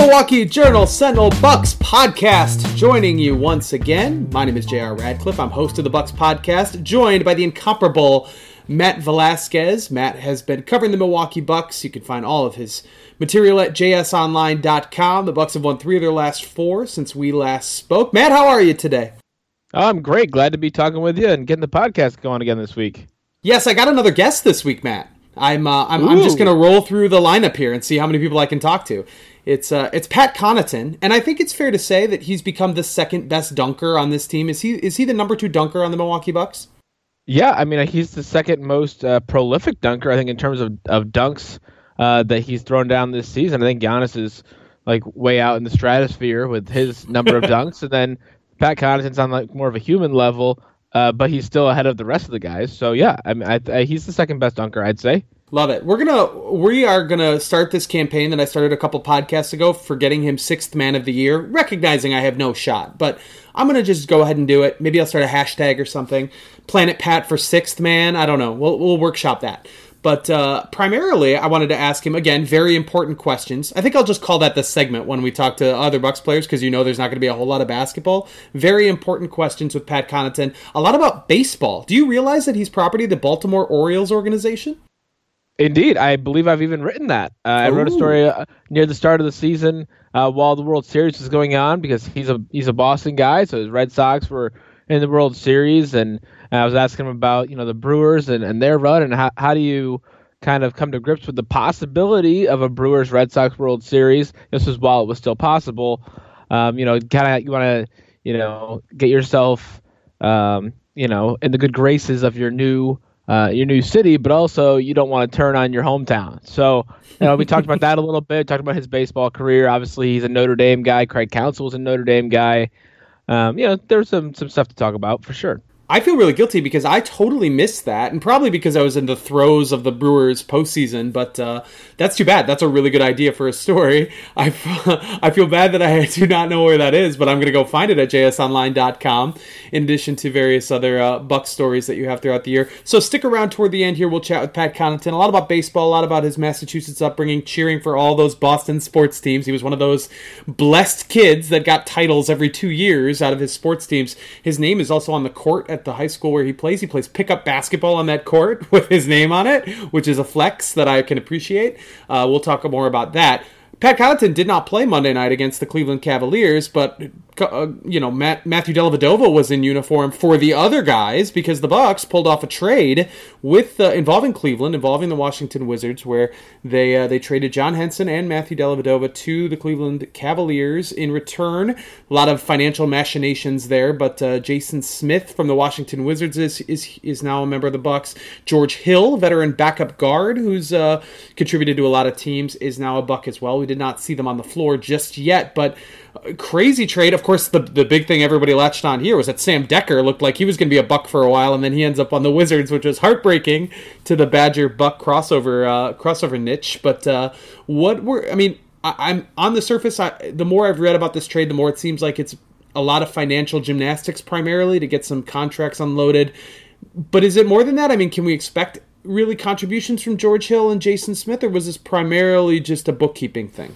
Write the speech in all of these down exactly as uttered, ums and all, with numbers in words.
Milwaukee Journal Sentinel Bucks podcast, joining you once again. My name is J R Radcliffe. I'm host of the Bucks podcast, joined by the incomparable Matt Velasquez. Matt has been covering the Milwaukee Bucks. You can find all of his material at j s online dot com. The Bucks have won three of their last four since we last spoke. Matt, how are you today? I'm great. Glad to be talking with you and getting the podcast going again this week. Yes, I got another guest this week, Matt. I'm uh, I'm, I'm just going to roll through the lineup here and see how many people I can talk to. It's uh, it's Pat Connaughton, and I think it's fair to say that he's become the second best dunker on this team. Is he is he the number two dunker on the Milwaukee Bucks? Yeah, I mean, he's the second most uh, prolific dunker, I think, in terms of, of dunks uh, that he's thrown down this season. I think Giannis is like way out in the stratosphere with his number of dunks, and then Pat Connaughton's on like more of a human level, uh, but he's still ahead of the rest of the guys. So yeah, I mean, I, I, he's the second best dunker, I'd say. Love it. We're gonna we are gonna start this campaign that I started a couple podcasts ago for getting him sixth man of the year, recognizing I have no shot, but I'm gonna just go ahead and do it. Maybe I'll start a hashtag or something. Planet Pat for sixth man. I don't know. We'll we'll workshop that. But uh, primarily, I wanted to ask him, again, very important questions. I think I'll just call that the segment when we talk to other Bucks players, because you know there's not going to be a whole lot of basketball. Very important questions with Pat Connaughton. A lot about baseball. Do you realize that he's property of the Baltimore Orioles organization? Indeed. I believe I've even written that. Uh, I wrote a story uh, near the start of the season uh, while the World Series was going on, because he's a he's a Boston guy, so his Red Sox were in the World Series, and I was asking him about, you know, the Brewers and, and their run, and how, how do you kind of come to grips with the possibility of a Brewers-Red Sox World Series. This was while it was still possible. Um, you know, kind of you want to, you know, get yourself, um, you know, in the good graces of your new uh, your new city, but also you don't want to turn on your hometown. So, you know, we talked about that a little bit, talked about his baseball career. Obviously, he's a Notre Dame guy. Craig Counsell's a Notre Dame guy. Um, you know, there's some, some stuff to talk about for sure. I feel really guilty because I totally missed that, and probably because I was in the throes of the Brewers postseason, but uh, that's too bad. That's a really good idea for a story. I, I feel bad that I do not know where that is, but I'm going to go find it at j s online dot com, in addition to various other uh, Bucs stories that you have throughout the year. So stick around toward the end here. We'll chat with Pat Connaughton, a lot about baseball, a lot about his Massachusetts upbringing, cheering for all those Boston sports teams. He was one of those blessed kids that got titles every two years out of his sports teams. His name is also on the court at the high school where he plays. He plays pickup basketball on that court with his name on it, which is a flex that I can appreciate. Uh, we'll talk more about that. Pat Connaughton did not play Monday night against the Cleveland Cavaliers, but uh, you know, Matt, Matthew Dellavedova was in uniform for the other guys because the Bucks pulled off a trade with uh, involving Cleveland, involving the Washington Wizards, where they uh, they traded John Henson and Matthew Dellavedova to the Cleveland Cavaliers in return. A lot of financial machinations there, but uh, Jason Smith from the Washington Wizards is is is now a member of the Bucks. George Hill, veteran backup guard, who's uh, contributed to a lot of teams, is now a Buck as well. We did not see them on the floor just yet, but crazy trade. Of course, the the big thing everybody latched on here was that Sam Decker looked like he was going to be a Buck for a while, and then he ends up on the Wizards, which was heartbreaking to the Badger Buck crossover uh, crossover niche. But uh, what were I mean? I, I'm on the surface. I, the more I've read about this trade, the more it seems like it's a lot of financial gymnastics, primarily to get some contracts unloaded. But is it more than that? I mean, can we expect really contributions from George Hill and Jason Smith, or was this primarily just a bookkeeping thing?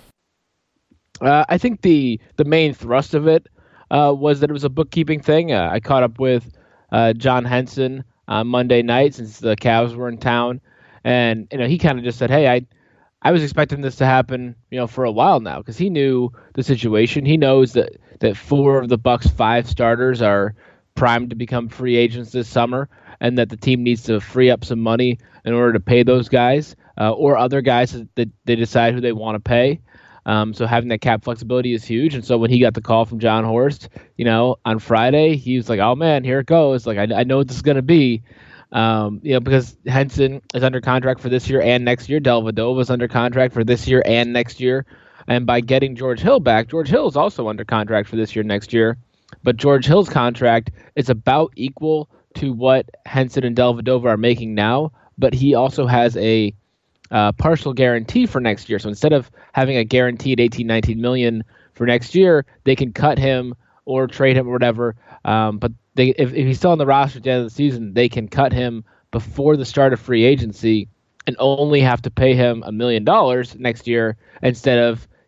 Uh, I think the the main thrust of it uh, was that it was a bookkeeping thing. Uh, I caught up with uh, John Henson on Monday night since the Cavs were in town, and you know he kind of just said, "Hey, I I was expecting this to happen, you know, for a while now," because he knew the situation. He knows that that four of the Bucks' five starters are primed to become free agents this summer, and that the team needs to free up some money in order to pay those guys uh, or other guys that they decide who they want to pay. Um, so having that cap flexibility is huge. And so when he got the call from John Horst, you know, on Friday, he was like, "Oh man, here it goes. Like, I, I know what this is going to be." Um, you know, because Henson is under contract for this year and next year. Dellavedova is under contract for this year and next year. And by getting George Hill back, George Hill is also under contract for this year, next year. But George Hill's contract is about equal to what Henson and Dellavedova are making now. But he also has a Uh, partial guarantee for next year. So instead of having a guaranteed eighteen, nineteen million for next year, they can cut him or trade him or whatever. Um, but they, if, if he's still on the roster at the end of the season, they can cut him before the start of free agency and only have to pay him a million dollars next year instead of,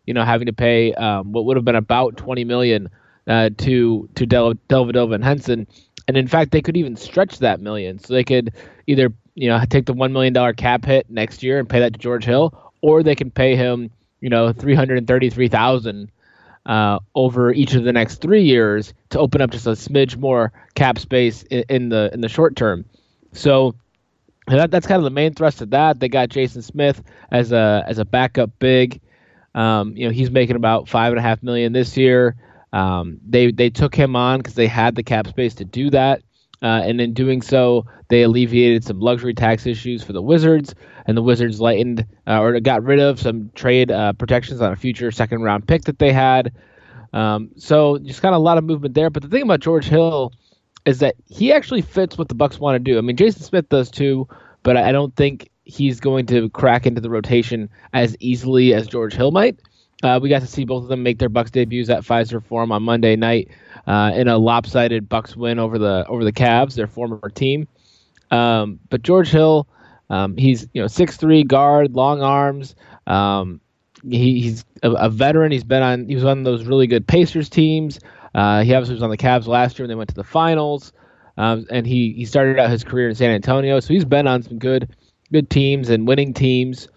you know, having to pay um, what would have been about twenty million dollars uh, to to Del- Dellavedova and Henson. And in fact, they could even stretch that million. So they could either, you know, take the one million dollars cap hit next year and pay that to George Hill, or they can pay him, you know, three hundred thirty-three thousand dollars uh, over each of the next three years to open up just a smidge more cap space in, in the in the short term. So that, that's kind of the main thrust of that. They got Jason Smith as a as a backup big. Um, you know, he's making about five and a half million this year. Um, they they took him on because they had the cap space to do that, uh, and in doing so, they alleviated some luxury tax issues for the Wizards, and the Wizards lightened uh, or got rid of some trade uh, protections on a future second round pick that they had. Um, so just kind of a lot of movement there. But the thing about George Hill is that he actually fits what the Bucks want to do. I mean, Jason Smith does too, but I don't think he's going to crack into the rotation as easily as George Hill might. Uh, we got to see both of them make their Bucks debuts at Fiserv Forum on Monday night uh, in a lopsided Bucks win over the over the Cavs, their former team. Um, but George Hill, um, he's you know six three guard, long arms. Um, he, he's a, a veteran. He's been on. He was on those really good Pacers teams. Uh, he obviously was on the Cavs last year when they went to the finals. Um, and he he started out his career in San Antonio, so he's been on some good good teams and winning teams.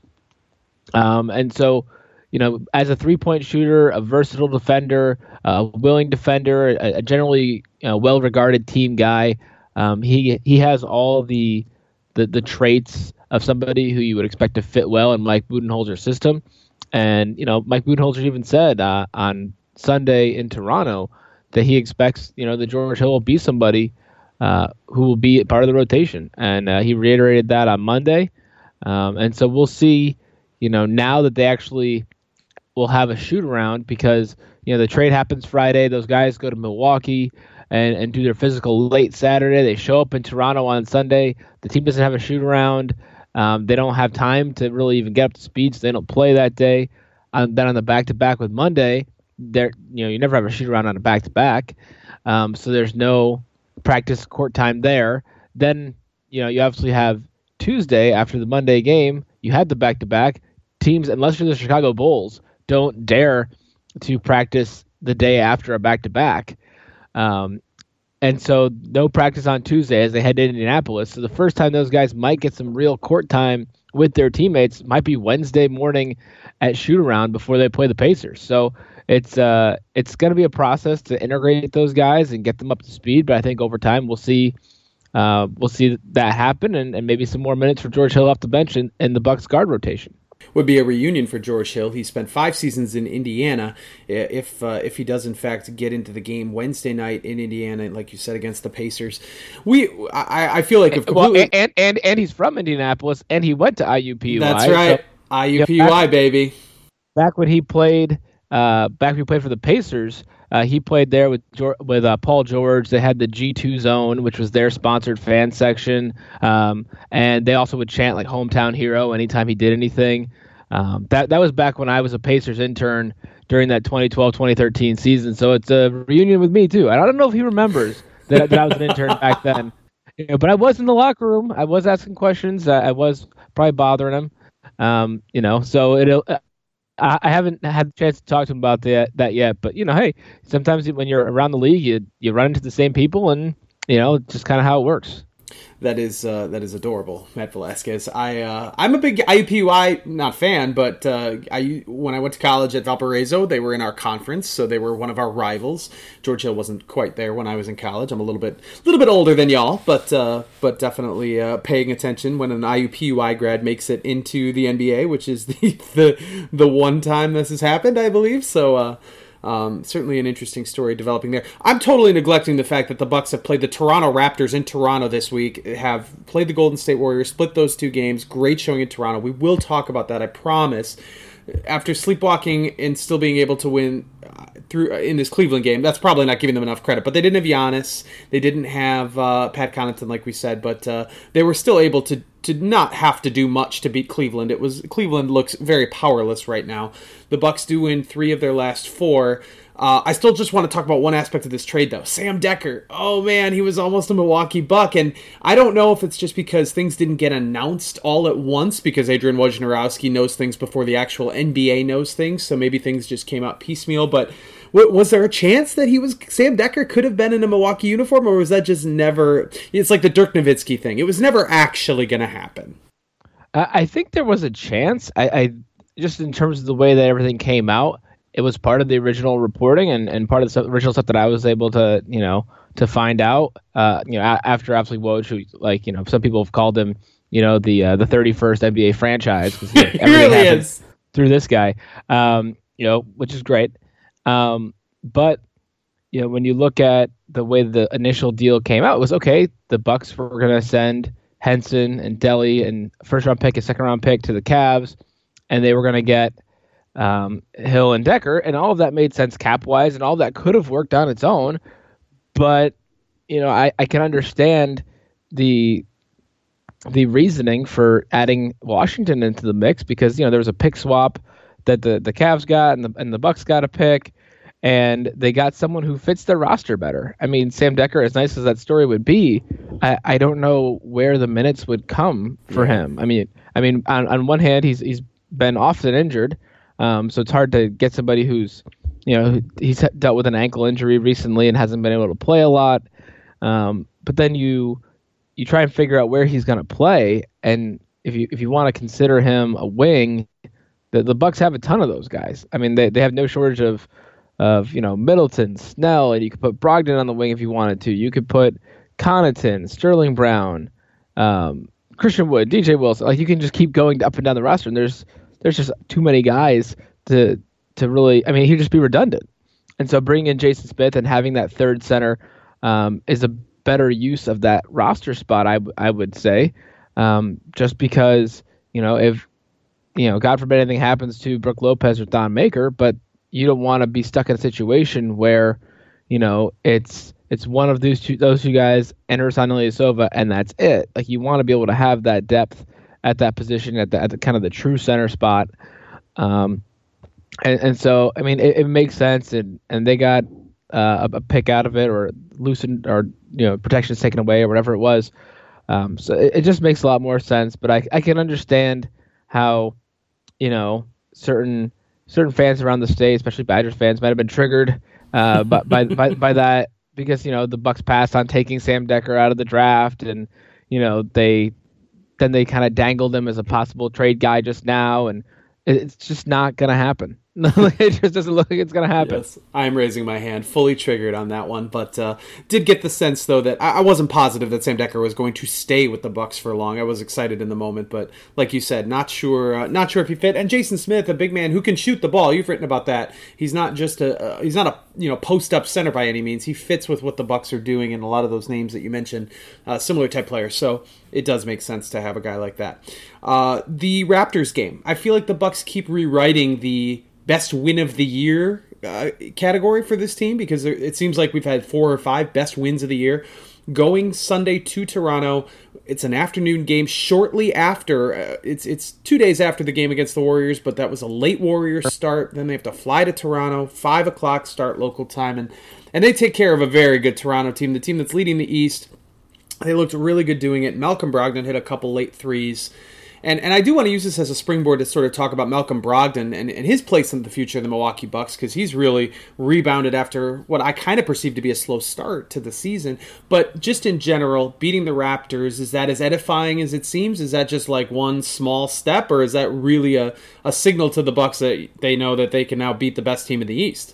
Um, and so. You know, as a three-point shooter, a versatile defender, a willing defender, a, a generally you know, well-regarded team guy, um, he he has all the, the the traits of somebody who you would expect to fit well in Mike Budenholzer's system. And you know, Mike Budenholzer even said uh, on Sunday in Toronto that he expects you know that George Hill will be somebody uh, who will be part of the rotation, and uh, he reiterated that on Monday. Um, and so we'll see. You know, now that they actually will have a shoot around because, you know, the trade happens Friday. Those guys go to Milwaukee and, and do their physical late Saturday. They show up in Toronto on Sunday. The team doesn't have a shoot around. Um, they don't have time to really even get up to speed, so they don't play that day. Um, then on the back-to-back with Monday, there you know, you never have a shoot around on a back-to-back. Um, so there's no practice court time there. Then, you know, you obviously have Tuesday after the Monday game. You had the back-to-back. Teams, unless you're the Chicago Bulls, don't dare to practice the day after a back-to-back. Um, and so no practice on Tuesday as they head to Indianapolis. So the first time those guys might get some real court time with their teammates might be Wednesday morning at shoot-around before they play the Pacers. So it's uh, it's going to be a process to integrate those guys and get them up to speed. But I think over time we'll see uh, we'll see that happen and, and maybe some more minutes for George Hill off the bench in, in the Bucks guard rotation. Would be a reunion for George Hill. He spent five seasons in Indiana. If uh, if he does in fact get into the game Wednesday night in Indiana, like you said, against the Pacers, we I, I feel like if completely... well, and, and and he's from Indianapolis and he went to I U P U I. That's right, so, I U P U I you know, back, baby. Back when he played, uh, back when he played for the Pacers, uh, he played there with with uh, Paul George. They had the G two Zone, which was their sponsored fan section, um, and they also would chant like "Hometown Hero" anytime he did anything. Um, that that was back when I was a Pacers intern during that twenty twelve twenty thirteen season. So it's a reunion with me too. I don't know if he remembers that, that I was an intern back then, you know, but I was in the locker room. I was asking questions. I, I was probably bothering him. Um, you know, so it. Uh, I, I haven't had a chance to talk to him about that that yet. But you know, hey, sometimes when you're around the league, you you run into the same people, and you know, it's just kind of how it works. That is uh, that is adorable, Matt Velasquez. I uh, I'm a big I U P U I not fan, but uh, I when I went to college at Valparaiso, they were in our conference, so they were one of our rivals. George Hill wasn't quite there when I was in college. I'm a little bit little bit older than y'all, but uh, but definitely uh, paying attention when an I U P U I grad makes it into the N B A, which is the the, the one time this has happened, I believe. So. Uh, Um, certainly an interesting story developing there. I'm totally neglecting the fact that the Bucks have played the Toronto Raptors in Toronto this week, have played the Golden State Warriors, split those two games. Great showing in Toronto. We will talk about that, I promise. After sleepwalking and still being able to win uh, through uh, in this Cleveland game, that's probably not giving them enough credit. But they didn't have Giannis. They didn't have uh, Pat Connaughton, like we said. But uh, they were still able to to not have to do much to beat Cleveland. It was Cleveland looks very powerless right now. The Bucks do win three of their last four. Uh, I still just want to talk about one aspect of this trade, though. Sam Decker. Oh, man, he was almost a Milwaukee Buck. And I don't know if it's just because things didn't get announced all at once, because Adrian Wojnarowski knows things before the actual N B A knows things, so maybe things just came out piecemeal. But w- was there a chance that he was Sam Decker could have been in a Milwaukee uniform, or was that just never... It's like the Dirk Nowitzki thing. It was never actually going to happen. I think there was a chance. I, I just in terms of the way that everything came out, it was part of the original reporting and, and part of the original stuff that I was able to, you know, to find out. Uh, you know, a- after absolutely Woj, who, like, you know, some people have called him, you know, the uh, the thirty-first N B A franchise because you know, it really is through this guy. Um, you know, which is great. Um, but you know, when you look at the way the initial deal came out, it was okay. The Bucks were going to send Henson and Delly and first round pick, a second round pick to the Cavs, and they were going to get um, Hill and Decker, and all of that made sense cap wise, and all of that could have worked on its own. But you know, I, I can understand the the reasoning for adding Washington into the mix because you know there was a pick swap that the the Cavs got and the and the Bucks got a pick. And they got someone who fits their roster better. I mean, Sam Decker, as nice as that story would be, I, I don't know where the minutes would come for yeah. him. I mean, I mean, on, on one hand, he's he's been often injured, um, so it's hard to get somebody who's, you know, he's dealt with an ankle injury recently and hasn't been able to play a lot. Um, but then you you try and figure out where he's going to play, and if you if you want to consider him a wing, the the Bucks have a ton of those guys. I mean, they they have no shortage of. Of you know Middleton, Snell, and you could put Brogdon on the wing if you wanted to. You could put Connaughton, Sterling Brown, um, Christian Wood, D J Wilson. Like you can just keep going up and down the roster, and there's there's just too many guys to to really. I mean, he'd just be redundant. And so bringing in Jason Smith and having that third center um, is a better use of that roster spot. I I would say, um, just because you know if you know God forbid anything happens to Brook Lopez or Thon Maker, but you don't want to be stuck in a situation where, you know, it's it's one of those two those two guys enters on Ilyasova and that's it. Like you want to be able to have that depth at that position at the, at the kind of the true center spot. Um, and, and so I mean it, it makes sense and, and they got uh, a, a pick out of it or loosened or you know protections taken away or whatever it was. Um, so it, it just makes a lot more sense. But I I can understand how, you know, certain certain fans around the state, especially Badgers fans, might have been triggered uh, by, by, by by that because you know the Bucks passed on taking Sam Decker out of the draft, and you know they then they kind of dangled him as a possible trade guy just now, and it's just not gonna happen. It just doesn't look like it's going to happen. Yes, I'm raising my hand, fully triggered on that one, but uh, did get the sense, though, that I, I wasn't positive that Sam Decker was going to stay with the Bucks for long. I was excited in the moment, but like you said, not sure uh, not sure if he fit. And Jason Smith, a big man who can shoot the ball, you've written about that. He's not just a uh, he's not a you know post-up center by any means. He fits with what the Bucks are doing, and a lot of those names that you mentioned, uh, similar type players. So it does make sense to have a guy like that. Uh, the Raptors game, I feel like the Bucks keep rewriting the best win of the year uh, category for this team because there, it seems like we've had four or five best wins of the year. Going Sunday to Toronto, it's an afternoon game shortly after. Uh, it's it's two days after the game against the Warriors, but that was a late Warriors start. Then they have to fly to Toronto, five o'clock start local time, and and they take care of a very good Toronto team, the team that's leading the East. They looked really good doing it. Malcolm Brogdon hit a couple late threes. And and I do want to use this as a springboard to sort of talk about Malcolm Brogdon and, and his place in the future of the Milwaukee Bucks because he's really rebounded after what I kind of perceive to be a slow start to the season. But just in general, beating the Raptors, is that as edifying as it seems? Is that just like one small step, or is that really a, a signal to the Bucks that they know that they can now beat the best team in the East?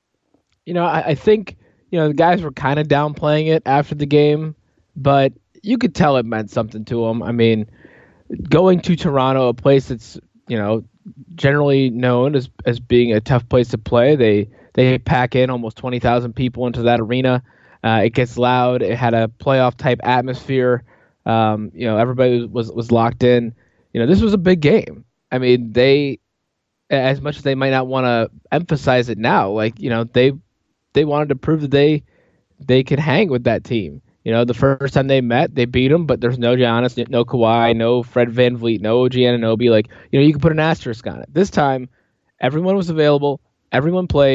You know, I, I think, you know, the guys were kind of downplaying it after the game, but you could tell it meant something to them. I mean, going to Toronto, a place that's, you know, generally known as as being a tough place to play, they they pack in almost twenty thousand people into that arena. Uh, it gets loud. It had a playoff type atmosphere. Um, you know, everybody was, was was locked in. You know, this was a big game. I mean, they, as much as they might not want to emphasize it now, like, you know, they they wanted to prove that they they could hang with that team. You know, the first time they met, they beat them, but there's no Giannis, no Kawhi, no Fred VanVleet, no O G Anunoby. Like, you know, you can put an asterisk on it. This time, everyone was available. Everyone played.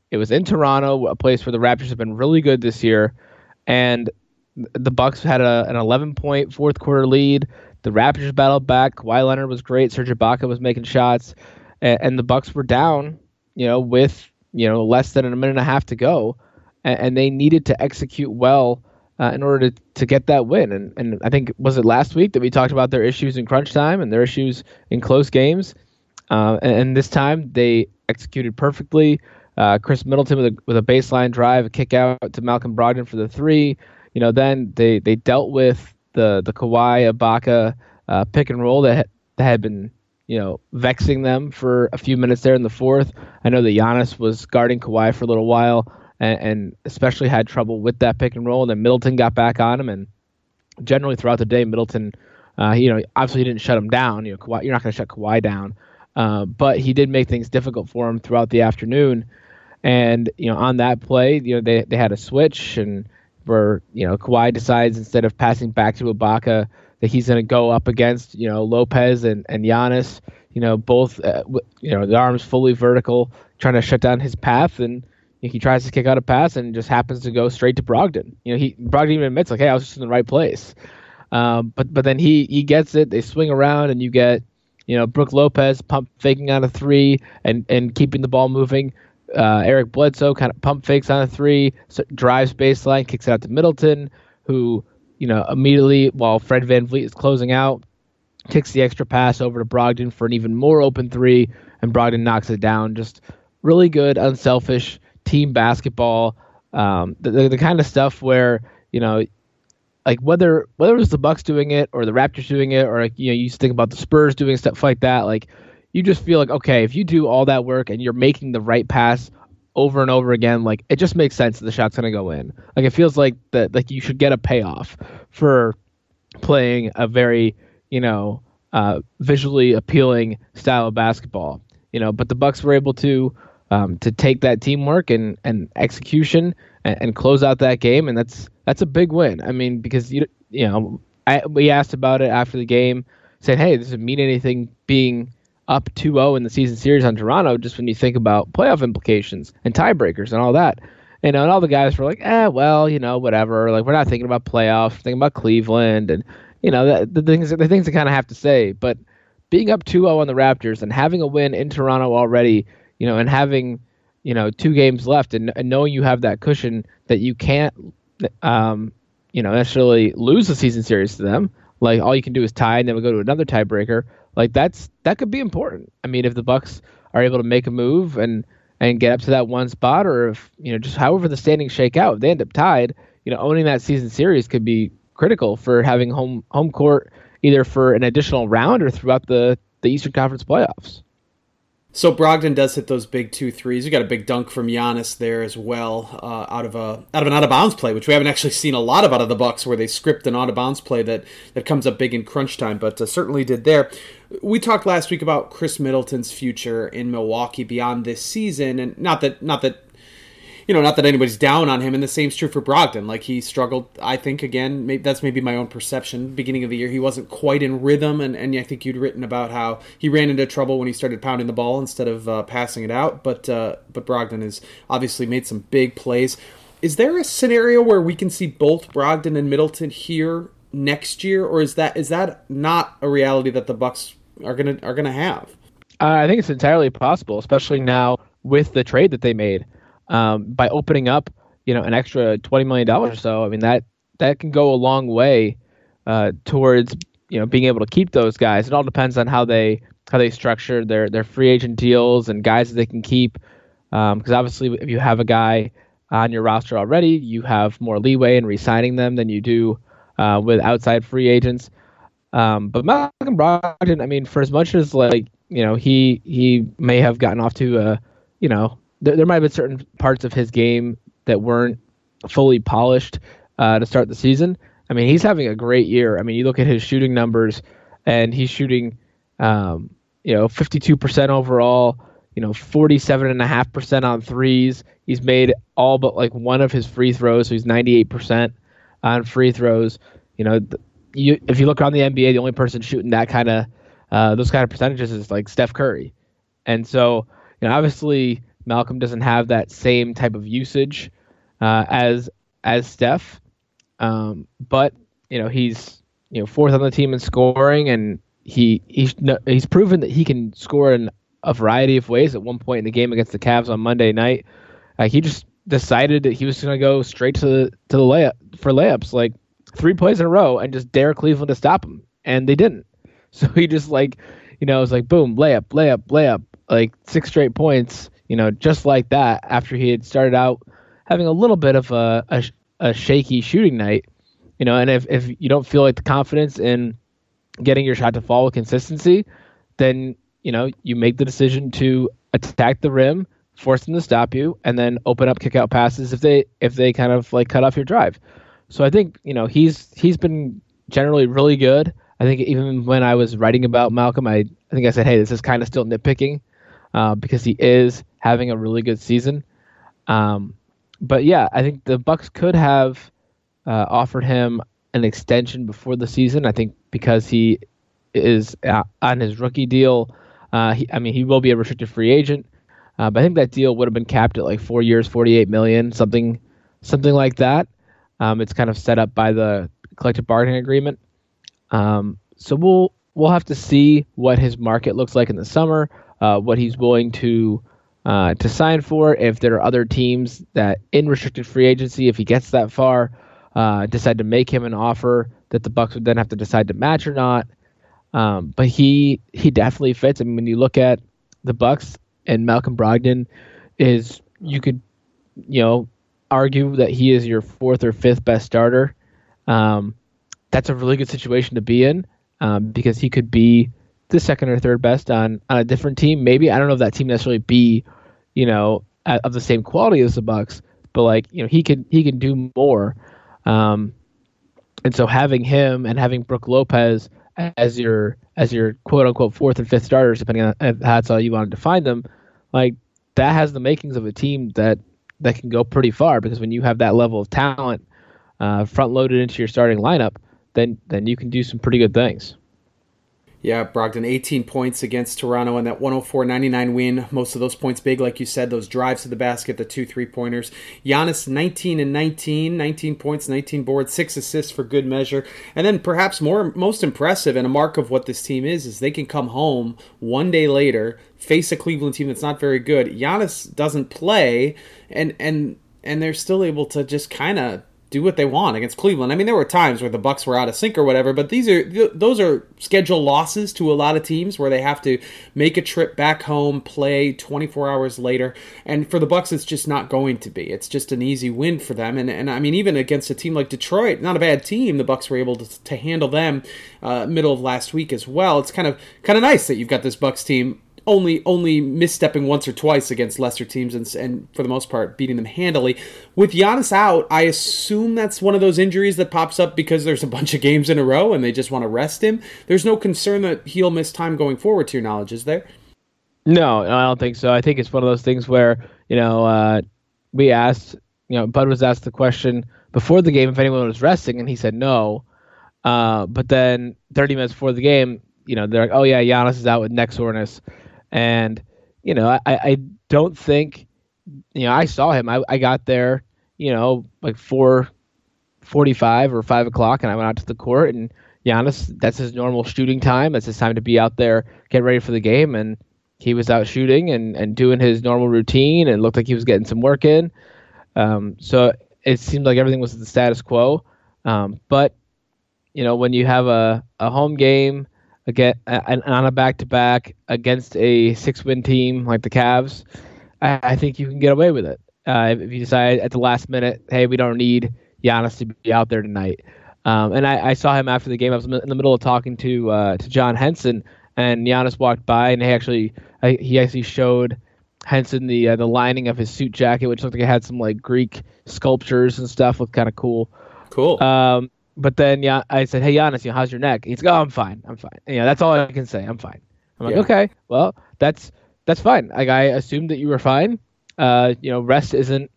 It was in Toronto, a place where the Raptors have been really good this year, and the Bucks had a, an eleven-point fourth quarter lead. The Raptors battled back. Kawhi Leonard was great. Serge Ibaka was making shots, and, and the Bucks were down, you know, with you know less than a minute and a half to go, and, and they needed to execute well uh, in order to, to get that win. And and I think was it last week that we talked about their issues in crunch time and their issues in close games, uh, and, and this time they executed perfectly. Uh, Chris Middleton with a with a baseline drive, a kick out to Malcolm Brogdon for the three. You know, then they, they dealt with the the Kawhi Ibaka uh, pick and roll that that had been you know vexing them for a few minutes there in the fourth. I know that Giannis was guarding Kawhi for a little while and, and especially had trouble with that pick and roll. And then Middleton got back on him, and generally throughout the day, Middleton, uh, you know, obviously he didn't shut him down. You know, Kawhi, you're not going to shut Kawhi down, uh, but he did make things difficult for him throughout the afternoon. And, you know, on that play, you know, they, they had a switch, and where, you know, Kawhi decides instead of passing back to Ibaka that he's going to go up against, you know, Lopez and, and Giannis, you know, both, uh, you know, the arms fully vertical, trying to shut down his path. And you know, he tries to kick out a pass and just happens to go straight to Brogdon. You know, he Brogdon even admits, like, hey, I was just in the right place. Um, but but then he, he gets it. They swing around, and you get, you know, Brook Lopez pump faking on a three and, and keeping the ball moving. Uh, Eric Bledsoe kind of pump fakes on a three, so drives baseline, kicks it out to Middleton, who, you know, immediately while Fred VanVleet is closing out, kicks the extra pass over to Brogdon for an even more open three, and Brogdon knocks it down. Just really good, unselfish team basketball. Um, the, the, the kind of stuff where, you know, like whether whether it was the Bucks doing it or the Raptors doing it, or, like, you know, you used to think about the Spurs doing stuff like that, like, you just feel like, okay, if you do all that work and you're making the right pass over and over again, like, it just makes sense that the shot's going to go in. Like, it feels like that, like you should get a payoff for playing a very, you know, uh, visually appealing style of basketball. You know, but the Bucks were able to um, to take that teamwork and, and execution and, and close out that game, and that's that's a big win. I mean, because you you know, I, we asked about it after the game, saying, hey, does it mean anything being up two oh in the season series on Toronto, just when you think about playoff implications and tiebreakers and all that. You know, and all the guys were like, eh, well, you know, whatever. Like, we're not thinking about playoffs, we're thinking about Cleveland, and, you know, the, the things the things they kind of have to say. But being up two oh on the Raptors and having a win in Toronto already, you know, and having, you know, two games left, and, and knowing you have that cushion that you can't, um, you know, necessarily lose the season series to them. Like, all you can do is tie, and then we'll go to another tiebreaker. Like, that's that could be important. I mean, if the Bucks are able to make a move and and get up to that one spot, or if, you know, just however the standings shake out, if they end up tied, you know, owning that season series could be critical for having home home court either for an additional round or throughout the, the Eastern Conference playoffs. So Brogdon does hit those big two threes. We got a big dunk from Giannis there as well, uh, out of a out of an out of bounds play, which we haven't actually seen a lot of out of the Bucks, where they script an out of bounds play that that comes up big in crunch time, but uh, certainly did there. We talked last week about Chris Middleton's future in Milwaukee beyond this season, and not that not that. You know, not that anybody's down on him, and the same's true for Brogdon. Like, he struggled, I think, again, maybe that's maybe my own perception. Beginning of the year, he wasn't quite in rhythm, and, and I think you'd written about how he ran into trouble when he started pounding the ball instead of uh, passing it out. But uh, but Brogdon has obviously made some big plays. Is there a scenario where we can see both Brogdon and Middleton here next year, or is that is that not a reality that the Bucks are gonna are gonna have? Uh, I think it's entirely possible, especially now with the trade that they made. Um, by opening up, you know, an extra twenty million dollars or so, I mean, that that can go a long way uh, towards, you know, being able to keep those guys. It all depends on how they how they structure their their free agent deals and guys that they can keep. Because um, obviously, if you have a guy on your roster already, you have more leeway in re-signing them than you do uh, with outside free agents. Um, but Malcolm Brogdon, I mean, for as much as, like, you know, he he may have gotten off to a, you know. There, there might have been certain parts of his game that weren't fully polished uh, to start the season. I mean, he's having a great year. I mean, you look at his shooting numbers, and he's shooting, um, you know, fifty-two percent overall, you know, forty-seven point five percent on threes. He's made all but, like, one of his free throws, so he's ninety-eight percent on free throws. You know, you, if you look around the N B A, the only person shooting that kind of, uh, those kind of percentages is, like, Steph Curry. And so, you know, obviously, Malcolm doesn't have that same type of usage uh, as as Steph, um, but you know he's you know fourth on the team in scoring, and he he's he's proven that he can score in a variety of ways. At one point in the game against the Cavs on Monday night, uh, he just decided that he was going to go straight to the to the layup for layups, like three plays in a row, and just dare Cleveland to stop him, and they didn't. So he just like, you know, it was like boom, layup, layup, layup, like six straight points, you know, just like that. After he had started out having a little bit of a a, a shaky shooting night, you know, and if if you don't feel like the confidence in getting your shot to fall with consistency, then you know you make the decision to attack the rim, force them to stop you, and then open up kick out passes if they if they kind of like cut off your drive. So I think you know he's he's been generally really good. I think even when I was writing about Malcolm, I, I think I said, hey, this is kind of still nitpicking uh, because he is having a really good season. Um, but yeah, I think the Bucks could have uh, offered him an extension before the season. I think because he is uh, on his rookie deal. Uh, he, I mean, he will be a restricted free agent. Uh, but I think that deal would have been capped at like four years, forty-eight million dollars, something, something like that. Um, it's kind of set up by the collective bargaining agreement. Um, so we'll we'll have to see what his market looks like in the summer, uh, what he's willing to uh, to sign for. If there are other teams that in restricted free agency, if he gets that far, uh, decide to make him an offer that the Bucks would then have to decide to match or not. Um, but he he definitely fits. I mean, when you look at the Bucks and Malcolm Brogdon, is you could you know argue that he is your fourth or fifth best starter. Um, That's a really good situation to be in um, because he could be the second or third best on, on a different team. Maybe I don't know if that team necessarily be, you know, at, of the same quality as the Bucks, but like you know he can he can do more. Um, and so having him and having Brook Lopez as your as your quote unquote fourth and fifth starters, depending on how that's all you want to define them, like that has the makings of a team that that can go pretty far. Because when you have that level of talent uh, front loaded into your starting lineup, then then you can do some pretty good things. Yeah, Brogdon, eighteen points against Toronto in that one oh four ninety-nine win. Most of those points big, like you said, those drives to the basket, the two three-pointers. Giannis, nineteen and nineteen, nineteen points, nineteen boards, six assists for good measure. And then perhaps more, most impressive and a mark of what this team is, is they can come home one day later, face a Cleveland team that's not very good. Giannis doesn't play, and and and they're still able to just kind of do what they want against Cleveland. I mean, there were times where the Bucks were out of sync or whatever, but these are th- those are schedule losses to a lot of teams where they have to make a trip back home, play twenty-four hours later, and for the Bucks, it's just not going to be. It's just an easy win for them, and and I mean, even against a team like Detroit, not a bad team, the Bucks were able to, to handle them uh, middle of last week as well. It's kind of kind of nice that you've got this Bucks team only only misstepping once or twice against lesser teams and, and for the most part beating them handily. With Giannis out, I assume that's one of those injuries that pops up because there's a bunch of games in a row and they just want to rest him. There's no concern that he'll miss time going forward, to your knowledge, is there? No, I don't think so. I think it's one of those things where, you know, uh, we asked, you know, Bud was asked the question before the game if anyone was resting, and he said no. Uh, but then thirty minutes before the game, you know, they're like, oh yeah, Giannis is out with neck soreness. And, you know, I, I don't think, you know, I saw him. I, I got there, you know, like four forty-five or five o'clock, and I went out to the court, and Giannis, that's his normal shooting time. That's his time to be out there, get ready for the game. And he was out shooting and, and doing his normal routine, and looked like he was getting some work in. Um, so it seemed like everything was the status quo. Um, but, you know, when you have a, a home game, again, on a back-to-back against a six-win team like the Cavs, I, I think you can get away with it. Uh, if you decide at the last minute, hey, we don't need Giannis to be out there tonight. Um, and I, I saw him after the game. I was in the middle of talking to uh, to John Henson, and Giannis walked by, and he actually I, he actually showed Henson the uh, the lining of his suit jacket, which looked like it had some like Greek sculptures and stuff. Looked kind of cool. Cool. Um, But then, yeah, I said, "Hey, Giannis, you know, how's your neck?" He's like, "Oh, I'm fine. I'm fine." And, you know, that's all I can say. I'm fine. I'm like, yeah. "Okay, well, that's that's fine." Like, I assumed that you were fine. Uh, you know, rest isn't,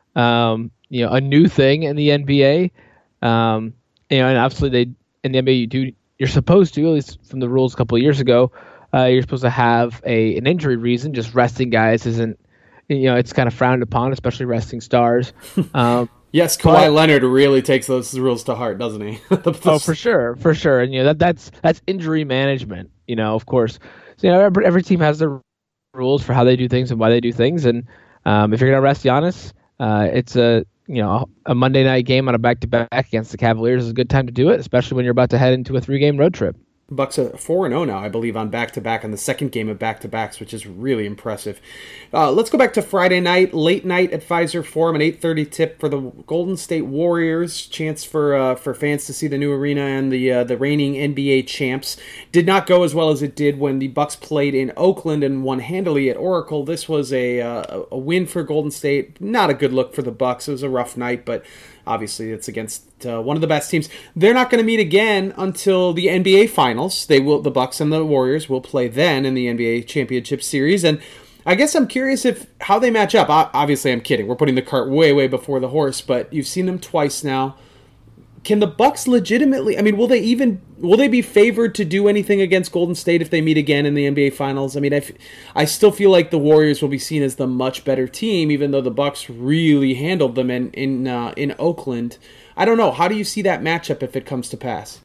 um, you know, a new thing in the N B A. Um, you know, and obviously they in the N B A you do you're supposed to, at least from the rules a couple of years ago, uh, you're supposed to have a an injury reason. Just resting guys isn't you know, it's kind of frowned upon, especially resting stars. Um, yes, Kawhi but, Leonard really takes those rules to heart, doesn't he? oh, for sure, for sure. And you know that that's that's injury management. You know, of course. So, you know, every, every team has their rules for how they do things and why they do things. And um, if you're gonna rest Giannis, uh, it's a you know a Monday night game on a back to back against the Cavaliers is a good time to do it, especially when you're about to head into a three game road trip. Bucks are four and oh now, I believe, on back-to-back on the second game of back-to-backs, which is really impressive. Uh, let's go back to Friday night, late night at Pfizer Forum, an eight thirty tip for the Golden State Warriors. Chance for uh, for fans to see the new arena and the uh, the reigning N B A champs. Did not go as well as it did when the Bucks played in Oakland and won handily at Oracle. This was a uh, a win for Golden State. Not a good look for the Bucks. It was a rough night, but obviously it's against uh, one of the best teams. They're not going to meet again until the N B A Finals. They will, the Bucks and the Warriors will play then in the N B A Championship Series. And I guess I'm curious if how they match up. Obviously, I'm kidding. We're putting the cart way, way before the horse. But you've seen them twice now. Can the Bucks legitimately? I mean, will they even will they be favored to do anything against Golden State if they meet again in the N B A Finals? I mean, I, f- I still feel like the Warriors will be seen as the much better team, even though the Bucks really handled them in in uh, in Oakland. I don't know. How do you see that matchup if it comes to pass?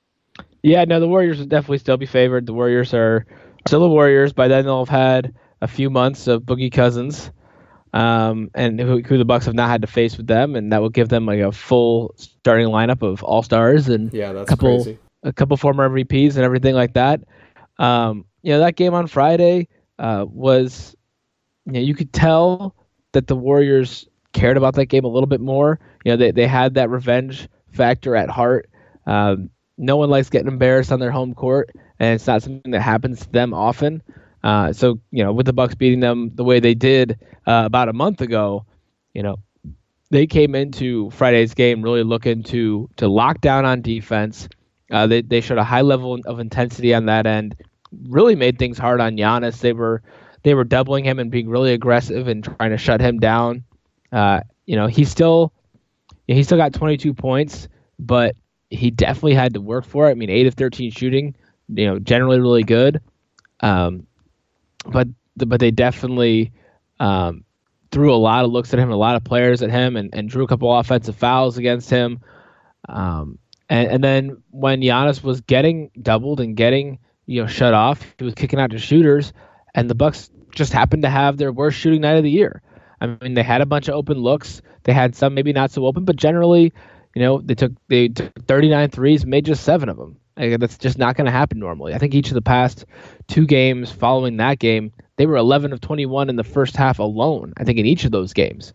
Yeah, no, the Warriors will definitely still be favored. The Warriors are still the Warriors. By then, they'll have had a few months of Boogie Cousins. Um, and who, who the Bucks have not had to face with them, and that will give them like a full starting lineup of all stars and yeah, that's a couple, crazy. a couple former M V Ps and everything like that. Um, you know, that game on Friday uh, was, you know, you could tell that the Warriors cared about that game a little bit more. You know, they they had that revenge factor at heart. Um, no one likes getting embarrassed on their home court, and it's not something that happens to them often. Uh, so, you know, with the Bucks beating them the way they did uh, about a month ago, you know, they came into Friday's game really looking to to lock down on defense. Uh, they they showed a high level of intensity on that end. Really made things hard on Giannis. They were they were doubling him and being really aggressive and trying to shut him down. Uh, you know, he still he still got twenty-two points, but he definitely had to work for it. I mean, eight of thirteen shooting, you know, generally really good. Um, But but they definitely um, threw a lot of looks at him, a lot of players at him, and, and drew a couple offensive fouls against him. Um, and, and then when Giannis was getting doubled and getting you know shut off, he was kicking out to shooters, and the Bucks just happened to have their worst shooting night of the year. I mean, they had a bunch of open looks. They had some maybe not so open, but generally, you know, they took they took thirty-nine threes, made just seven of them. That's just not going to happen normally. I think each of the past two games following that game, they were eleven of twenty-one in the first half alone, I think, in each of those games.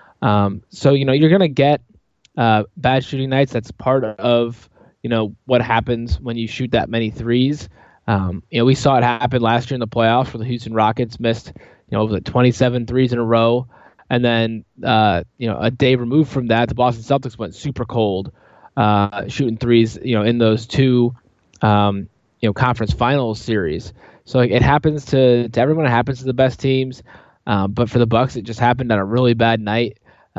Um, so, you know, you're going to get uh, bad shooting nights. That's part of, you know, what happens when you shoot that many threes. Um, you know, we saw it happen last year in the playoffs where the Houston Rockets missed, you know, was it twenty-seven threes in a row. And then, uh, you know, a day removed from that, the Boston Celtics went super cold. Uh, shooting threes, you know, in those two, um, you know, conference finals series. So like, it happens to, to everyone. It happens to the best teams. Um, but for the Bucks, it just happened on a really bad night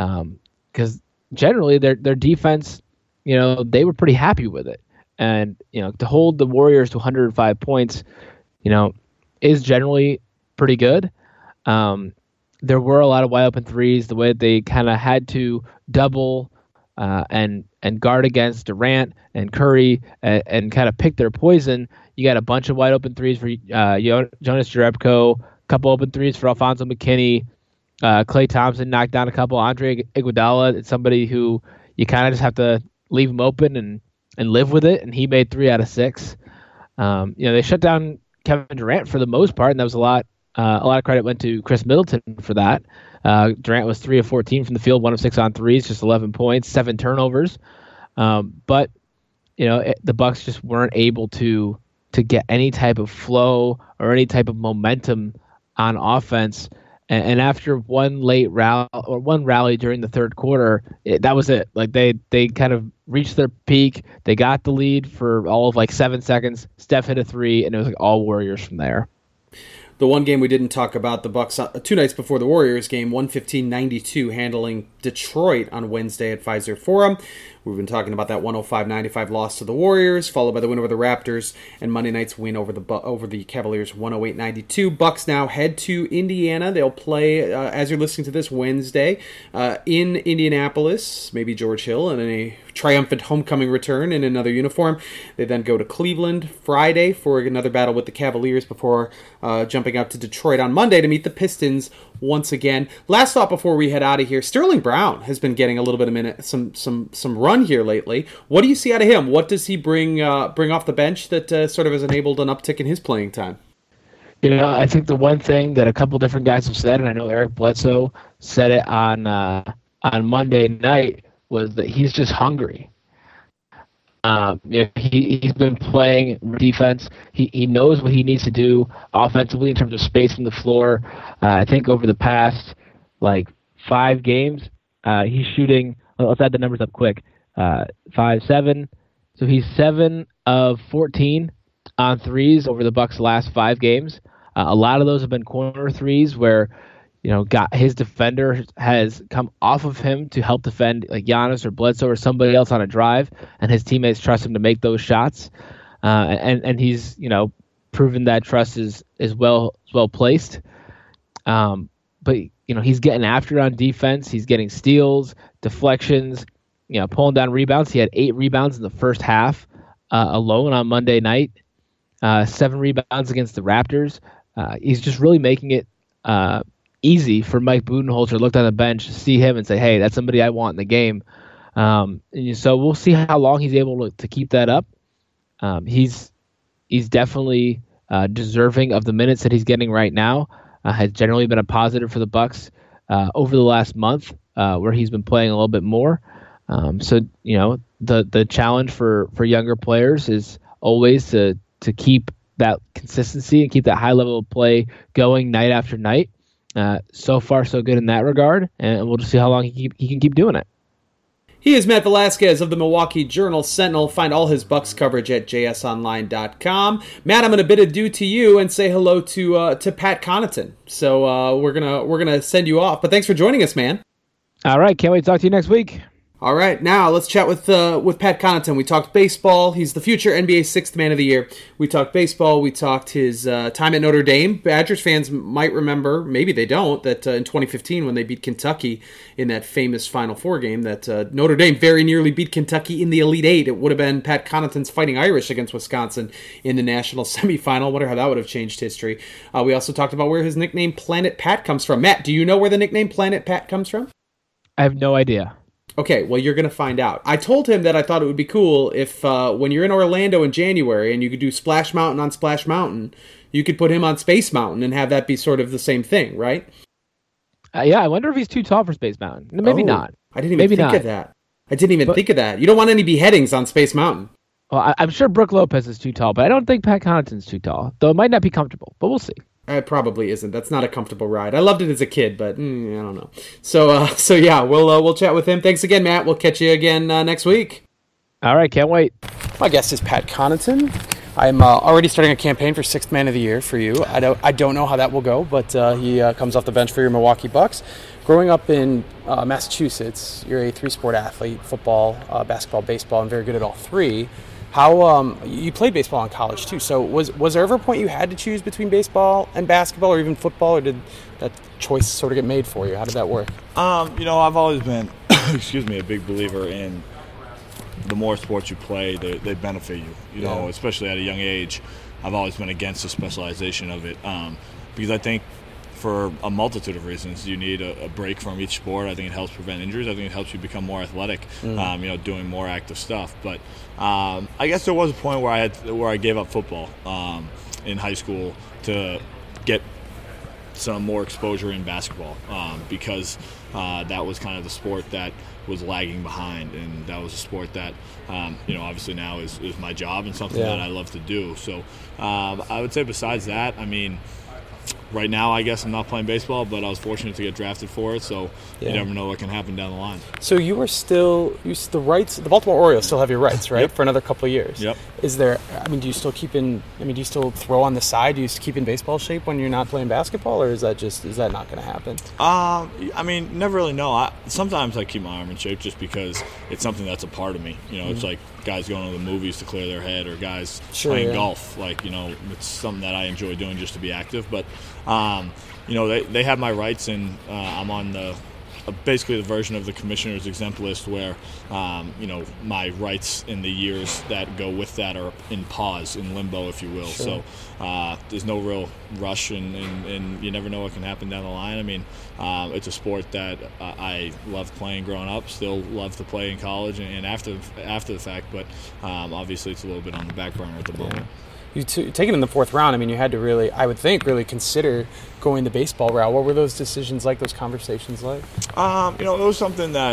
because um, generally their their defense, you know, they were pretty happy with it. And you know, to hold the Warriors to one hundred five points, you know, is generally pretty good. Um, there were a lot of wide open threes. The way that they kind of had to double. Uh, and and guard against Durant and Curry and, and kind of pick their poison. You got a bunch of wide open threes for uh, Jonas Jerebko, a couple open threes for Alfonso McKinney. Uh, Klay Thompson knocked down a couple. Andre Iguodala, it's somebody who you kind of just have to leave him open and, and live with it, and he made three out of six. Um, you know, they shut down Kevin Durant for the most part, and that was a lot. Uh, a lot of credit went to Chris Middleton for that. Uh, Durant was three of fourteen from the field, one of six on threes, just eleven points, seven turnovers. Um, but you know, it, the Bucks just weren't able to to get any type of flow or any type of momentum on offense. And, and after one late rally or one rally during the third quarter, it, that was it. Like they they kind of reached their peak. They got the lead for all of like seven seconds. Steph hit a three, and it was like all Warriors from there. The one game we didn't talk about, the Bucks uh, two nights before the Warriors game, one fifteen ninety-two, handling Detroit on Wednesday at Pfizer Forum. We've been talking about that one oh five ninety-five loss to the Warriors, followed by the win over the Raptors, and Monday night's win over the over the Cavaliers, one oh eight ninety-two. Bucks now head to Indiana. They'll play, uh, as you're listening to this, Wednesday uh, in Indianapolis, maybe George Hill, and a triumphant homecoming return in another uniform. They then go to Cleveland Friday for another battle with the Cavaliers before uh, jumping out to Detroit on Monday to meet the Pistons once again. Last thought before we head out of here: Sterling Brown has been getting a little bit of minute, some some some run here lately. What do you see out of him? What does he bring uh, bring off the bench that uh, sort of has enabled an uptick in his playing time? You know, I think the one thing that a couple different guys have said, and I know Eric Bledsoe said it on uh, on Monday night, was that he's just hungry. Um, you know, he, he's been playing defense. He he knows what he needs to do offensively in terms of spacing the floor. Uh, I think over the past, like, five games, uh, he's shooting, let's add the numbers up quick, uh, five, seven. So he's seven of fourteen on threes over the Bucks' last five games. Uh, a lot of those have been corner threes where, you know, got his defender has come off of him to help defend like Giannis or Bledsoe or somebody else on a drive, and his teammates trust him to make those shots. Uh, and and he's, you know, proven that trust is is well well placed. Um, but you know, he's getting after it on defense. He's getting steals, deflections, you know, pulling down rebounds. He had eight rebounds in the first half uh, alone on Monday night. Uh, seven rebounds against the Raptors. Uh, he's just really making it uh, easy for Mike Budenholzer to look on the bench, see him, and say, hey, that's somebody I want in the game. Um, and so we'll see how long he's able to, to keep that up. Um, he's he's definitely uh, deserving of the minutes that he's getting right now. Uh, has generally been a positive for the Bucks uh, over the last month, uh, where he's been playing a little bit more. Um, so you know the the challenge for, for younger players is always to to keep that consistency and keep that high level of play going night after night. Uh, so far, so good in that regard, and we'll just see how long he, keep, he can keep doing it. He is Matt Velasquez of the Milwaukee Journal-Sentinel. Find all his Bucks coverage at j s online dot com. Matt, I'm going to bid adieu to you and say hello to uh, to Pat Connaughton. So uh, we're gonna we're gonna send you off, but thanks for joining us, man. All right, can't wait to talk to you next week. All right, now let's chat with uh, with Pat Connaughton. We talked baseball. He's the future N B A Sixth Man of the Year. We talked baseball. We talked his uh, time at Notre Dame. Badgers fans might remember, maybe they don't, that uh, in twenty fifteen when they beat Kentucky in that famous Final Four game, that uh, Notre Dame very nearly beat Kentucky in the Elite Eight. It would have been Pat Connaughton's Fighting Irish against Wisconsin in the national semifinal. I wonder how that would have changed history. Uh, we also talked about where his nickname Planet Pat comes from. Matt, do you know where the nickname Planet Pat comes from? I have no idea. Okay, well, you're going to find out. I told him that I thought it would be cool if uh, when you're in Orlando in January and you could do Splash Mountain on Splash Mountain, you could put him on Space Mountain and have that be sort of the same thing, right? Uh, yeah, I wonder if he's too tall for Space Mountain. Maybe oh, not. I didn't even Maybe think not. of that. I didn't even but, think of that. You don't want any beheadings on Space Mountain. Well, I, I'm sure Brooke Lopez is too tall, but I don't think Pat Connaughton's too tall, though it might not be comfortable, but we'll see. It probably isn't. That's not a comfortable ride. I loved it as a kid, but mm, I don't know. So, uh, so yeah, we'll uh, we'll chat with him. Thanks again, Matt. We'll catch you again uh, next week. All right, can't wait. My guest is Pat Connaughton. I'm uh, already starting a campaign for Sixth Man of the Year for you. I don't I don't know how that will go, but uh, he uh, comes off the bench for your Milwaukee Bucks. Growing up in uh, Massachusetts, you're a three-sport athlete: football, uh, basketball, baseball, and very good at all three. How um you played baseball in college too? So was was there ever a point you had to choose between baseball and basketball, or even football, or did that choice sort of get made for you? How did that work? Um, you know, I've always been, excuse me, a big believer in the more sports you play, they, they benefit you. You know, Yeah. especially at a young age. I've always been against the specialization of it um, because I think for a multitude of reasons you need a, a break from each sport. I think it helps prevent injuries. I think it helps you become more athletic. Mm. Um, you know, doing more active stuff. But um, I guess there was a point where I had where I gave up football um, in high school to get some more exposure in basketball um, because uh, that was kind of the sport that was lagging behind, and that was a sport that um, you know obviously now is, is my job and something Yeah. that I love to do. So um, I would say besides that, I mean, right now, I guess I'm not playing baseball, but I was fortunate to get drafted for it, so Yeah. you never know what can happen down the line. So you were still you s- the rights. The Baltimore Orioles still have your rights, right, Yep. for another couple of years. Yep. Is there? I mean, do you still keep in? I mean, do you still throw on the side? Do you keep in baseball shape when you're not playing basketball, or is that just is that not going to happen? Um, I mean, never really know. I, sometimes I keep my arm in shape just because it's something that's a part of me. You know, it's like guys going to the movies to clear their head, or guys Sure, playing yeah. golf. Like, you know, it's something that I enjoy doing just to be active. But, um, you know, they, they have my rights, and uh, I'm on the uh, basically the version of the commissioner's exempt list where, um, you know, my rights in the years that go with that are in pause, in limbo, if you will. Sure. So uh, there's no real rush, and, and, and you never know what can happen down the line. I mean, um, it's a sport that uh, I loved playing growing up, still love to play in college and, and after after the fact, but um, obviously it's a little bit on the back burner at the moment. You t- take it in the fourth round. I mean, you had to really, I would think, really consider going the baseball route. What were those decisions like? Those conversations like? Um, you know, it was something that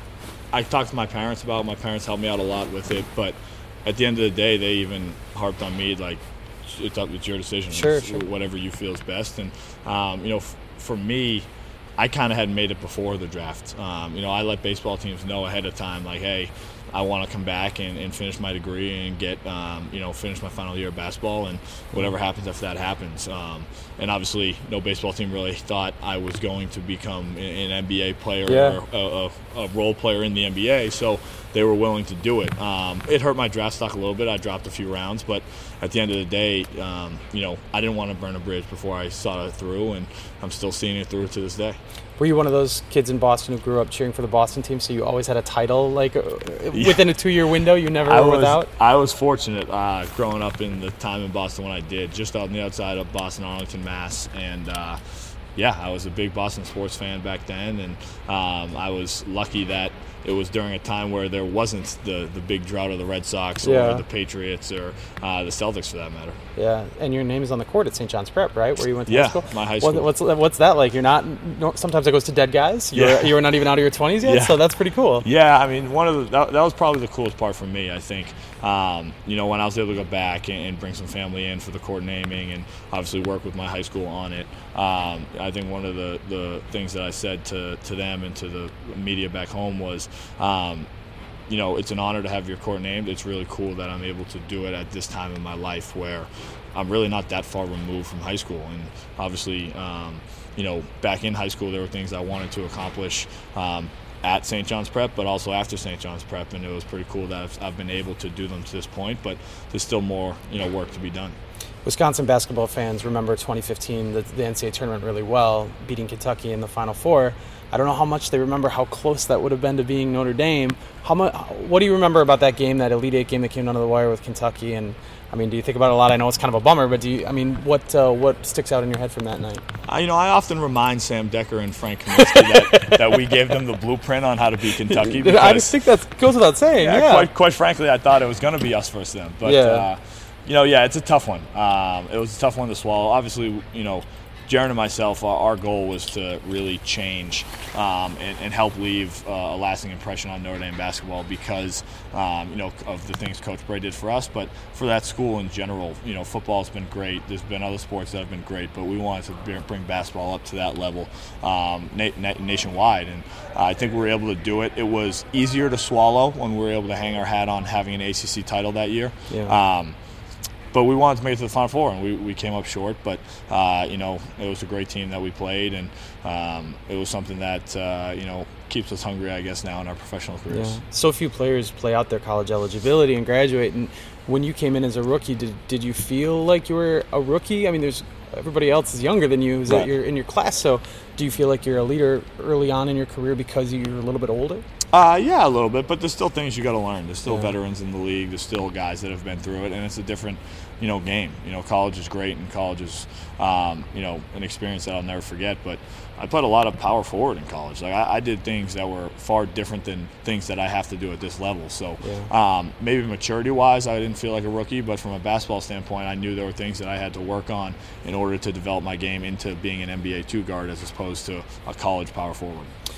I talked to my parents about. My parents helped me out a lot with it, but at the end of the day, they even harped on me like, it's up, it's your decision. Sure, It's sure. Whatever you feel is best. And um, you know, f- for me, I kind of had made it before the draft. Um, you know, I let baseball teams know ahead of time, like, hey, I want to come back and, and finish my degree and get, um, you know, finish my final year of basketball, and whatever happens after that happens. Um, and obviously, no baseball team really thought I was going to become an, an N B A player Yeah. or a, a, a role player in the N B A, so they were willing to do it. Um, it hurt my draft stock a little bit. I dropped a few rounds, but at the end of the day, um, you know, I didn't want to burn a bridge before I saw it through, and I'm still seeing it through to this day. Were you one of those kids in Boston who grew up cheering for the Boston team, so you always had a title, like, uh, within a two-year window? You never I were was, without? I was fortunate uh, growing up in the time in Boston when I did, just on the outside of Boston, Arlington, Mass. And, uh, yeah, I was a big Boston sports fan back then. And um, I was lucky that it was during a time where there wasn't the, the big drought of the Red Sox or Yeah. the Patriots or uh, the Celtics, for that matter. Yeah, and your name is on the court at Saint John's Prep, right, where you went to Yeah, high school? my high What- school. what's what's that like? You're not. No, sometimes it goes to dead guys. You're, Yeah. you were not even out of your twenties yet, Yeah. so that's pretty cool. Yeah, I mean, one of the that, that was probably the coolest part for me. I think, um, you know, when I was able to go back and, and bring some family in for the court naming, and obviously work with my high school on it. Um, I think one of the, the things that I said to, to them and to the media back home was, um, you know, it's an honor to have your court named. It's really cool that I'm able to do it at this time in my life where I'm really not that far removed from high school. And obviously, um, you know, back in high school, there were things I wanted to accomplish um, at Saint John's Prep, but also after Saint John's Prep, and it was pretty cool that I've, I've been able to do them to this point. But there's still more, you know, work to be done. Wisconsin basketball fans remember twenty fifteen, the, the N C double A tournament really well, beating Kentucky in the Final Four. I don't know how much they remember how close that would have been to being Notre Dame. How much? What do you remember about that game, that Elite Eight game that came down to the wire with Kentucky? And I mean, do you think about it a lot? I know it's kind of a bummer, but do you? I mean, what uh, what sticks out in your head from that night? I, you know, I often remind Sam Decker and Frank Kaminsky that, that we gave them the blueprint on how to beat Kentucky. Because, I just think that goes without saying. Yeah. yeah, Quite, quite frankly, I thought it was going to be us versus them. But, Yeah. uh, you know, yeah, it's a tough one. Um, it was a tough one to swallow. Obviously, you know, Jaron and myself, our, our goal was to really change um, and, and help leave uh, a lasting impression on Notre Dame basketball because, um, you know, of the things Coach Bray did for us. But for that school in general, you know, football's been great. There's been other sports that have been great, but we wanted to be- bring basketball up to that level um, na- na- nationwide. And uh, I think we were able to do it. It was easier to swallow when we were able to hang our hat on having an A C C title that year. Yeah. Um, But we wanted to make it to the Final Four, and we, we came up short. But, uh, you know, it was a great team that we played, and um, it was something that, uh, you know, keeps us hungry, I guess, now in our professional careers. Yeah. So few players play out their college eligibility and graduate. And when you came in as a rookie, did did you feel like you were a rookie? I mean, there's everybody else is younger than you who's Right. at your, in your class. So do you feel like you're a leader early on in your career because you're a little bit older? Uh, yeah, a little bit, but there's still things you got to learn. There's still Yeah. veterans in the league. There's still guys that have been through it, and it's a different, you know, game. You know, college is great, and college is, um, you know, an experience that I'll never forget. But I played a lot of power forward in college. Like I, I did things that were far different than things that I have to do at this level. So Yeah. um, maybe maturity-wise, I didn't feel like a rookie, but from a basketball standpoint, I knew there were things that I had to work on in order to develop my game into being an N B A two guard as opposed to a college power forward.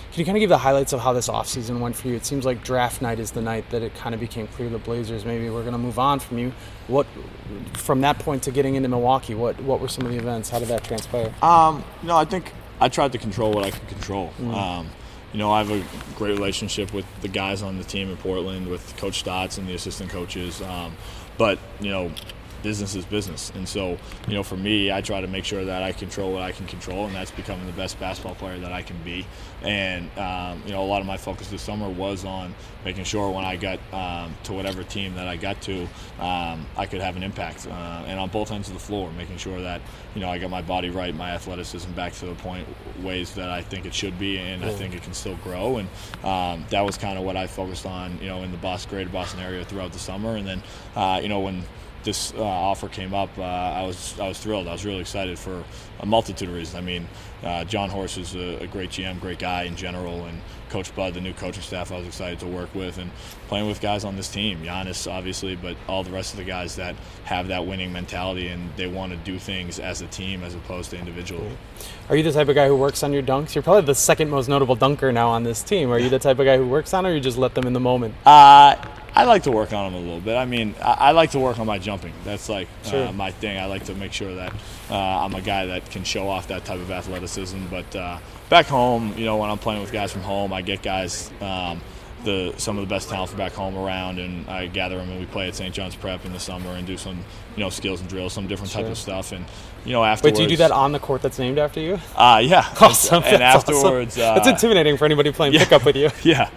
Can you kind of give the highlights of how this offseason went for you? It seems like draft night is the night that it kind of became clear the Blazers maybe we're going to move on from you. What, from that point to getting into Milwaukee, what what were some of the events? How did that transpire? Um, you know, I think I tried to control what I could control. Mm. Um, you know, I have a great relationship with the guys on the team in Portland, with Coach Stotts and the assistant coaches. Um, but, you know, business is business. And so, you know, for me, I try to make sure that I control what I can control, and that's becoming the best basketball player that I can be. And, um, you know, a lot of my focus this summer was on making sure when I got um, to whatever team that I got to, um, I could have an impact. Uh, and on both ends of the floor, making sure that, you know, I got my body right, my athleticism back to the point, ways that I think it should be, and I think it can still grow. And um, that was kind of what I focused on, you know, in the Boston, greater Boston area throughout the summer. And then, uh, you know, when this uh, offer came up, uh, I was I was thrilled. I was really excited for a multitude of reasons. I mean, uh, John Horst is a, a great G M, great guy in general, and Coach Bud, the new coaching staff, I was excited to work with, and playing with guys on this team. Giannis, obviously, but all the rest of the guys that have that winning mentality and they want to do things as a team as opposed to individually. Are you the type of guy who works on your dunks? You're probably the second most notable dunker now on this team. Are you the type of guy who works on it, or you just let them in the moment? Uh, I like to work on them a little bit. I mean, I, I like to work on my jumping. That's like sure. uh, my thing. I like to make sure that uh, I'm a guy that can show off that type of athleticism. But uh, back home, you know, when I'm playing with guys from home, I get guys, um, the some of the best talent from back home around, and I gather them and we play at Saint John's Prep in the summer and do some, you know, skills and drills, some different sure. type of stuff. And, you know, afterwards. Wait, do you do that on the court that's named after you? Uh, yeah. Awesome. And that's afterwards. Awesome. Uh, that's intimidating for anybody playing yeah, pickup with you. Yeah.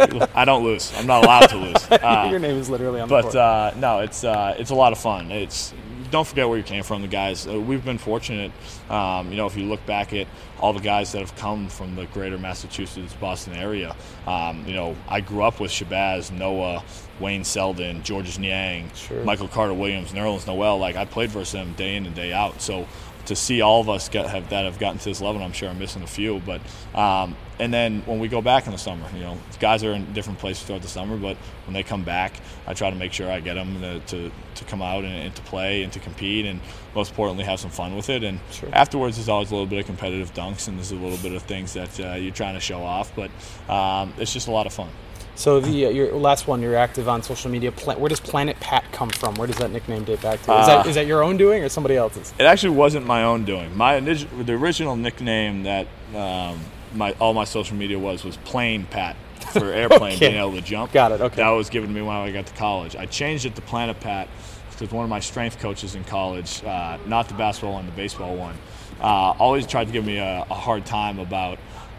I don't lose. I'm not allowed to lose. Uh, Your name is literally on the but, court. But, uh, no, it's uh, it's a lot of fun. It's Don't forget where you came from, the guys. Uh, we've been fortunate. Um, you know, if you look back at all the guys that have come from the greater Massachusetts, Boston area, um, you know, I grew up with Shabazz, Noah, Wayne Selden, Georges Niang, sure. Michael Carter-Williams, Nerlens Noel. Like, I played versus them day in and day out. So to see all of us get, have that have gotten to this level, I'm sure I'm missing a few. But um, and then when we go back in the summer, you know, guys are in different places throughout the summer, but when they come back, I try to make sure I get them to to, to come out and, and to play and to compete, and most importantly, have some fun with it. And sure. afterwards, there's always a little bit of competitive dunks, and there's a little bit of things that uh, you're trying to show off, but um, it's just a lot of fun. So the uh, your last one, you're active on social media. Pla- where does Planet Pat come from? Where does that nickname date back to? Is, uh, that, is that your own doing or somebody else's? It actually wasn't my own doing. My the original nickname that um, my all my social media was was Plane Pat, for airplane, okay. being able to jump. Got it. Okay. That was given to me when I got to college. I changed it to Planet Pat because one of my strength coaches in college, uh, not the basketball one, the baseball one, uh, always tried to give me a, a hard time about.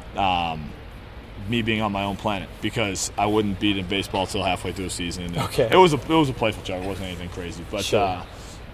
Um, me being on my own planet, because I wouldn't beat in baseball till halfway through the season. And okay. It was a it was a playful joke. It wasn't anything crazy, but sure. uh,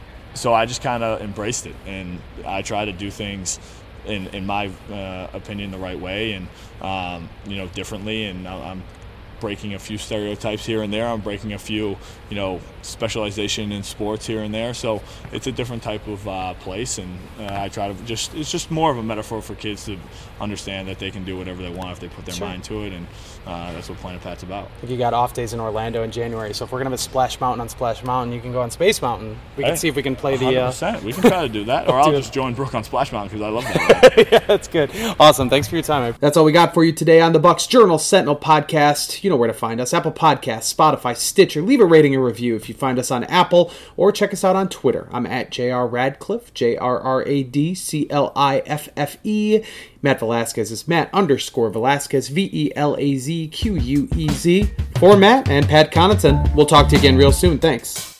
so I just kind of embraced it, and I try to do things in in my uh, opinion the right way, and um, you know, differently. And I'm breaking a few stereotypes here and there. I'm breaking a few, you know, specialization in sports here and there. So it's a different type of uh, place, and uh, I try to just, it's just more of a metaphor for kids to understand that they can do whatever they want if they put their sure. mind to it, and uh, that's what Planet Pat's about. I think you got off days in Orlando in January, so if we're going to have a Splash Mountain on Splash Mountain, you can go on Space Mountain. We can hey, see if we can play the... one hundred percent. Uh, we can try to do that, or I'll just join Brooke on Splash Mountain because I love that. Yeah, that's good. Awesome. Thanks for your time. That's all we got for you today on the Bucks Journal Sentinel podcast. You know where to find us. Apple Podcasts, Spotify, Stitcher. Leave a rating and review if you find us on Apple, or check us out on Twitter. I'm at J R Radcliffe, J R R A D C L I F F E. Matt Velasquez is Matt underscore Velasquez, V E L A Z Q U E Z. For Matt and Pat Connaughton, we'll talk to you again real soon. Thanks.